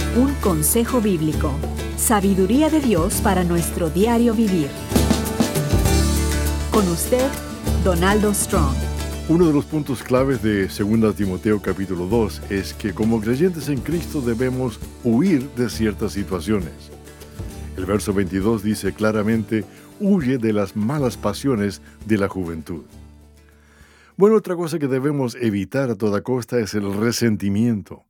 Un consejo bíblico. Sabiduría de Dios para nuestro diario vivir. Con usted, Donaldo Strong. Uno de los puntos claves de 2 Timoteo capítulo 2 es que como creyentes en Cristo debemos huir de ciertas situaciones. El verso 22 dice claramente: huye de las malas pasiones de la juventud. Bueno, otra cosa que debemos evitar a toda costa es el resentimiento.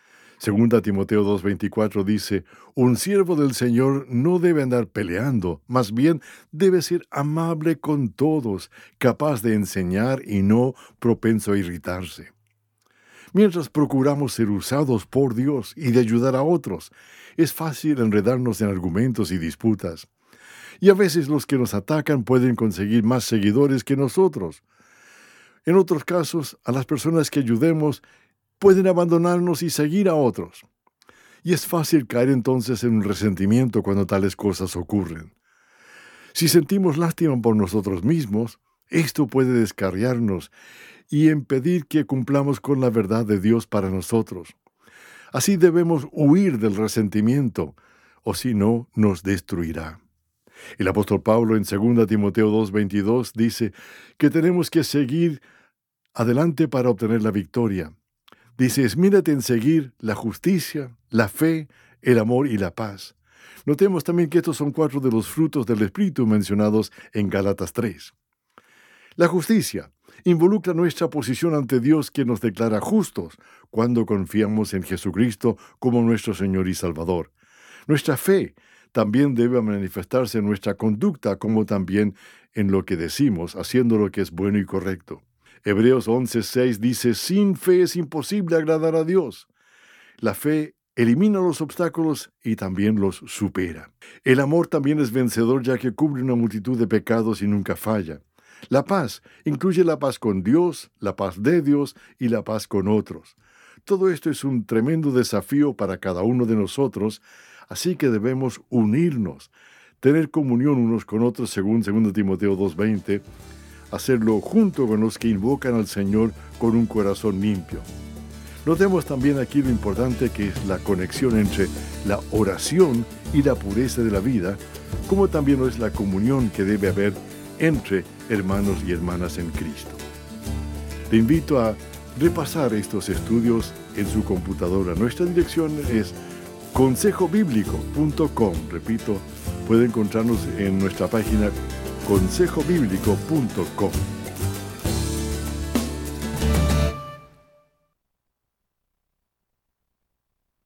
2 Timoteo 2:24 dice: un siervo del Señor no debe andar peleando, más bien debe ser amable con todos, capaz de enseñar y no propenso a irritarse. Mientras procuramos ser usados por Dios y de ayudar a otros, es fácil enredarnos en argumentos y disputas. Y a veces los que nos atacan pueden conseguir más seguidores que nosotros. En otros casos, a las personas que ayudemos pueden abandonarnos y seguir a otros. Y es fácil caer entonces en un resentimiento cuando tales cosas ocurren. Si sentimos lástima por nosotros mismos, esto puede descarriarnos y impedir que cumplamos con la verdad de Dios para nosotros. Así debemos huir del resentimiento, o si no, nos destruirá. El apóstol Pablo en 2 Timoteo 2:22 dice que tenemos que seguir adelante para obtener la victoria. Dice: esmérate en seguir la justicia, la fe, el amor y la paz. Notemos también que estos son 4 de los frutos del Espíritu mencionados en Gálatas 3. La justicia involucra nuestra posición ante Dios, que nos declara justos cuando confiamos en Jesucristo como nuestro Señor y Salvador. Nuestra fe también debe manifestarse en nuestra conducta, como también en lo que decimos, haciendo lo que es bueno y correcto. Hebreos 11:6 dice: sin fe es imposible agradar a Dios. La fe elimina los obstáculos y también los supera. El amor también es vencedor, ya que cubre una multitud de pecados y nunca falla. La paz incluye la paz con Dios, la paz de Dios y la paz con otros. Todo esto es un tremendo desafío para cada uno de nosotros, así que debemos unirnos, tener comunión unos con otros, según 2 Timoteo 2:20, hacerlo junto con los que invocan al Señor con un corazón limpio. Notemos también aquí lo importante que es la conexión entre la oración y la pureza de la vida, como también lo es la comunión que debe haber entre hermanos y hermanas en Cristo. Te invito a repasar estos estudios en su computadora. Nuestra dirección es consejobiblico.com. Repito, puede encontrarnos en nuestra página consejobiblico.com.